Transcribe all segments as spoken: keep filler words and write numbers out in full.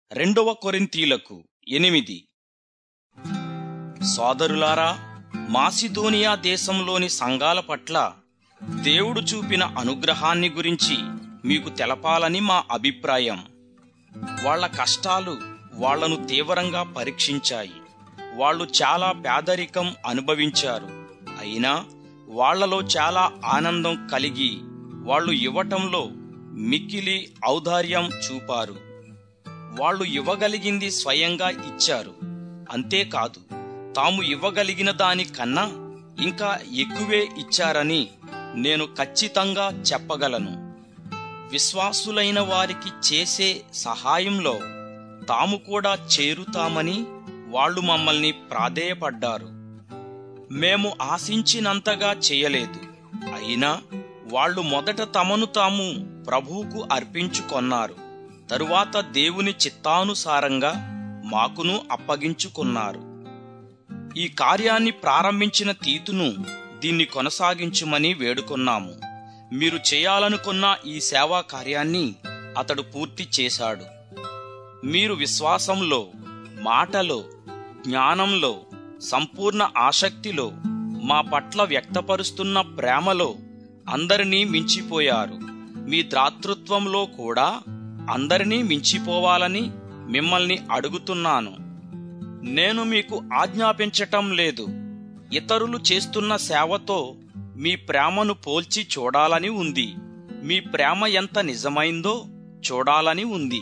రెండవ కొరింథీలకు ఎనిమిది. సోదరులారా, మాసిదోనియా దేశంలోని సంఘాల పట్ల దేవుడు చూపిన అనుగ్రహాన్ని గురించి మీకు తెలపాలని మా అభిప్రాయం. వాళ్ల కష్టాలు వాళ్లను తీవ్రంగా పరీక్షించాయి. వాళ్ళు చాలా పేదరికం అనుభవించారు. అయినా వాళ్లలో చాలా ఆనందం కలిగి వాళ్ళు ఇవ్వటంలో మిక్కిలి ఔదార్యం చూపారు. వాళ్ళు ఇవ్వగలిగింది స్వయంగా ఇచ్చారు. అంతేకాదు, తాము ఇవ్వగలిగిన దానికన్నా ఇంకా ఎక్కువే ఇచ్చారని నేను ఖచ్చితంగా చెప్పగలను. విశ్వాసులైన వారికి చేసే సహాయంలో తాము కూడా చేరుతామని వాళ్ళు మమ్మల్ని ప్రాధేయపడ్డారు. మేము ఆశించినంతగా చేయలేదు. అయినా వాళ్ళు మొదట తమను తాము ప్రభువుకు అర్పించుకొన్నారు. తరువాత దేవుని చిత్తానుసారంగా మాకును అప్పగించుకున్నారు. ఈ కార్యాన్ని ప్రారంభించిన తీతును దీన్ని కొనసాగించుమని వేడుకొన్నాము. మీరు చేయాలనుకున్న ఈ సేవా కార్యాన్ని అతడు పూర్తి చేశాడు. మీరు విశ్వాసంలో, మాటలో, జ్ఞానంలో, సంపూర్ణ ఆసక్తిలో, మా పట్ల వ్యక్తపరుస్తున్న ప్రేమలో అందరినీ మించిపోయారు. మీ దాతృత్వంలో కూడా అందరినీ మించిపోవాలని మిమ్మల్ని అడుగుతున్నాను. నేను మీకు ఆజ్ఞాపించటం లేదు. ఇతరులు చేస్తున్న సేవతో మీ ప్రేమను పోల్చి చూడాలని ఉంది. మీ ప్రేమ ఎంత నిజమైందో చూడాలని ఉంది.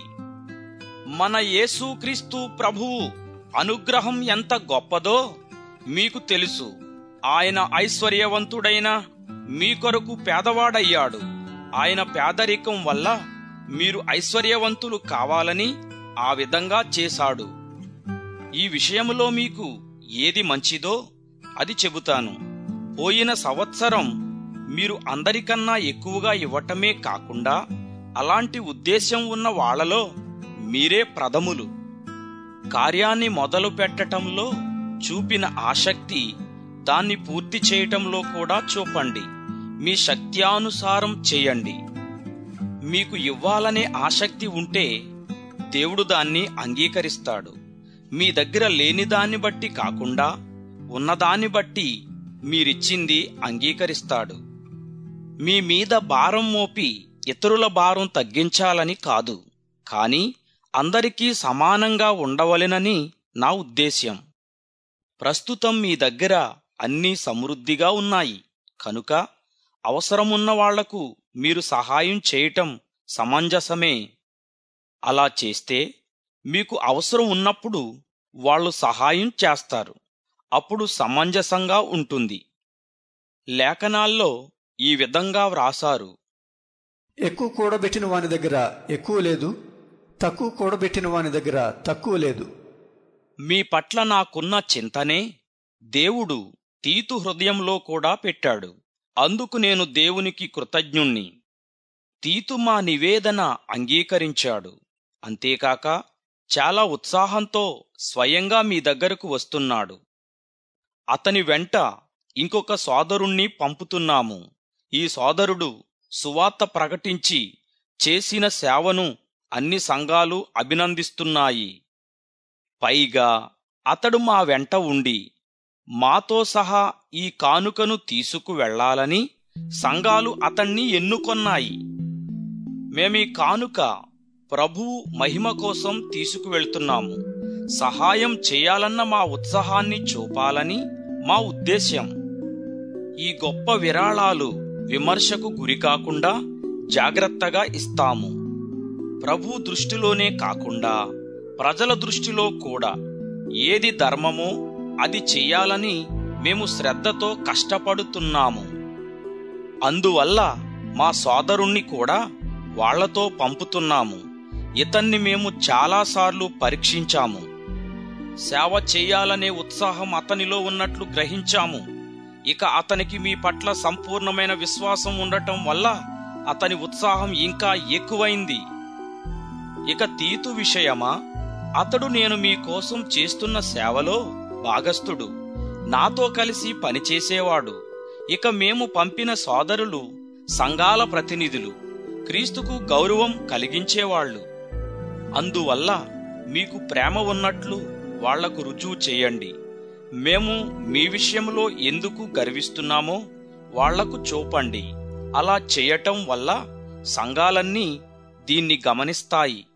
మన యేసుక్రీస్తు ప్రభువు అనుగ్రహం ఎంత గొప్పదో మీకు తెలుసు. ఆయన ఐశ్వర్యవంతుడైన మీ కొరకు పేదవాడయ్యాడు. ఆయన పేదరికం వల్ల మీరు ఐశ్వర్యవంతులు కావాలని ఆ విధంగా చేశాడు. ఈ విషయంలో మీకు ఏది మంచిదో అది చెబుతాను. పోయిన సంవత్సరం మీరు అందరికన్నా ఎక్కువగా ఇవ్వటమే కాకుండా అలాంటి ఉద్దేశం ఉన్న వాళ్లలో మీరే ప్రథములు. కార్యాన్ని మొదలు పెట్టటంలో చూపిన ఆసక్తి దాన్ని పూర్తి చేయటంలో కూడా చూపండి. మీ శక్త్యానుసారం చేయండి. మీకు ఇవ్వాలనే ఆసక్తి ఉంటే దేవుడు దాన్ని అంగీకరిస్తాడు. మీ దగ్గర లేని దాన్ని బట్టి కాకుండా ఉన్నదాన్ని బట్టి మీరిచ్చింది అంగీకరిస్తాడు. మీ మీద భారం మోపి ఇతరుల భారం తగ్గించాలని కాదు, కానీ అందరికీ సమానంగా ఉండవలెనని నా ఉద్దేశ్యం. ప్రస్తుతం మీ దగ్గర అన్నీ సమృద్ధిగా ఉన్నాయి కనుక అవసరమున్న వాళ్లకు మీరు సహాయం చేయటం సమంజసమే. అలా చేస్తే మీకు అవసరం ఉన్నప్పుడు వాళ్ళు సహాయం చేస్తారు. అప్పుడు సమంజసంగా ఉంటుంది. లేఖనాల్లో ఈ విధంగా వ్రాసారు: ఎక్కువ కూడబెట్టిన వాని దగ్గర ఎక్కువ లేదు, తక్కువ కూడబెట్టిన వాని దగ్గర తక్కువ లేదు. మీ పట్ల నాకున్న చింతనే దేవుడు తీతు హృదయంలో కూడా పెట్టాడు. అందుకు నేను దేవునికి కృతజ్ఞుణ్ణి. తీతు మా నివేదన అంగీకరించాడు. అంతేకాక చాలా ఉత్సాహంతో స్వయంగా మీ దగ్గరకు వస్తున్నాడు. అతని వెంట ఇంకొక సోదరుణ్ణి పంపుతున్నాము. ఈ సోదరుడు సువార్త ప్రకటించి చేసిన సేవను అన్ని సంఘాలు అభినందిస్తున్నాయి. పైగా అతడు మా వెంట ఉండి మాతో సహా ఈ కానుకను తీసుకువెళ్లాలని సంఘాలు అతణ్ణి ఎన్నుకొన్నాయి. మేమీ కానుక ప్రభువు మహిమ కోసం తీసుకువెళ్తున్నాము. సహాయం చేయాలన్న మా ఉత్సాహాన్ని చూపాలని మా ఉద్దేశ్యం. ఈ గొప్ప విరాళాలు విమర్శకు గురికాకుండా జాగ్రత్తగా ఇస్తాము. ప్రభు దృష్టిలోనే కాకుండా ప్రజల దృష్టిలో కూడా ఏది ధర్మమో అది చెయ్యాలని మేము శ్రద్ధతో కష్టపడుతున్నాము. అందువల్ల మా సోదరుణ్ణి కూడా వాళ్లతో పంపుతున్నాము. ఇతన్ని మేము చాలాసార్లు పరీక్షించాము. సేవ చేయాలనే ఉత్సాహం అతనిలో ఉన్నట్లు గ్రహించాము. ఇక అతనికి మీ పట్ల సంపూర్ణమైన విశ్వాసం ఉండటం వల్ల అతని ఉత్సాహం ఇంకా ఎక్కువైంది. ఇక తీతు విషయమా, అతడు నేను మీ కోసం చేస్తున్న సేవలో భాగస్థుడు, నాతో కలిసి పనిచేసేవాడు. ఇక మేము పంపిన సోదరులు సంఘాల ప్రతినిధులు, క్రీస్తుకు గౌరవం కలిగించేవాళ్లు. అందువల్ల మీకు ప్రేమ ఉన్నట్లు వాళ్లకు రుజువు చేయండి. మేము మీ విషయంలో ఎందుకు గర్విస్తున్నామో వాళ్లకు చూపండి. అలా చేయటం వల్ల సంఘాలన్నీ దీన్ని గమనిస్తాయి.